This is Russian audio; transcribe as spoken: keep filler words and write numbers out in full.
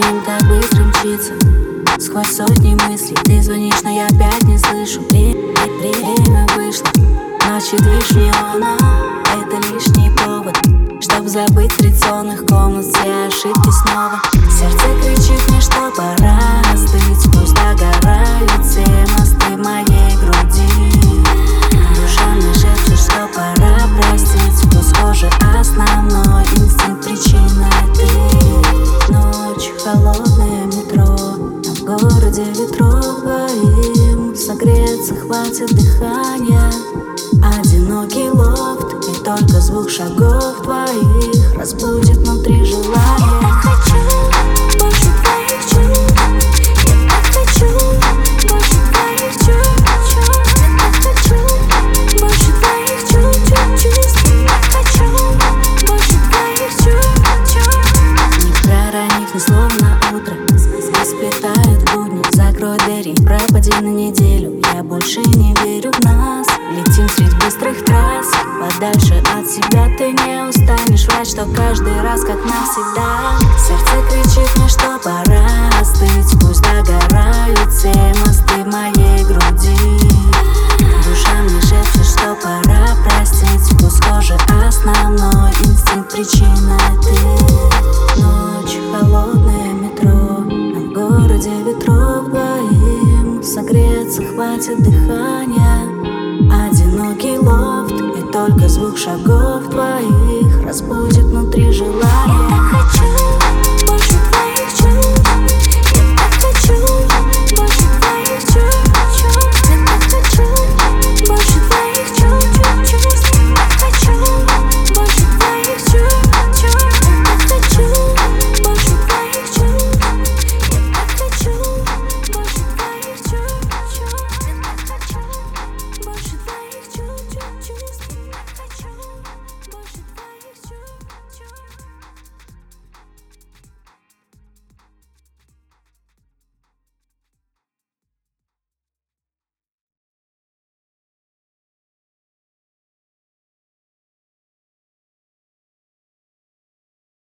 Временем так быстро мчится сквозь сотни мыслей. Ты звонишь, но я опять не слышу. Время вышло, ночи движ неона. Это лишний повод, чтоб забыть в традиционных комнат все ошибки снова. Сердце кричит мне, что пора остыть. Пусть догорают все мосты в моей груди. Душа мне шепчет, что пора простить. Кто схоже, основной инстинкт, причина ты. Ночь, холодное метро, а в городе ветров двоим. Согреться хватит дыхания. Одинокий лофт, и только звук шагов твоих разбудит внутри желание. Я так хочу больше твоих чувств. Я так хочу больше твоих чувств. Я так хочу больше твоих чувств. Я хочу больше твоих чувств. Не проронив ни слова на утро, испытает будни. Закрой двери, пропади на неделю. Я больше не верю в нас. Летим средь быстрых трасс, подальше от себя. Ты не устанешь врать, что каждый раз как навсегда. Сердце кричит мне, что пора остыть. Пусть догорают все мосты в моей груди. Душа мне шепчет, что пора простить. Кто схоже, основной инстинкт, причина ты. Ночь, холодное метро, а в городе ветров двоим. Согреться хватит дыхания. Одинокий лофт, и только звук шагов твоих разбудит внутри желание.